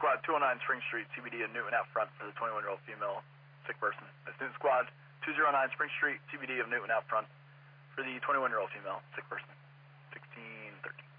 Squad 209 Spring Street, CBD of Newton out front for the 21-year-old female sick person. That's Newton Squad 209 Spring Street, CBD of Newton out front for the 21-year-old female sick person. 1613.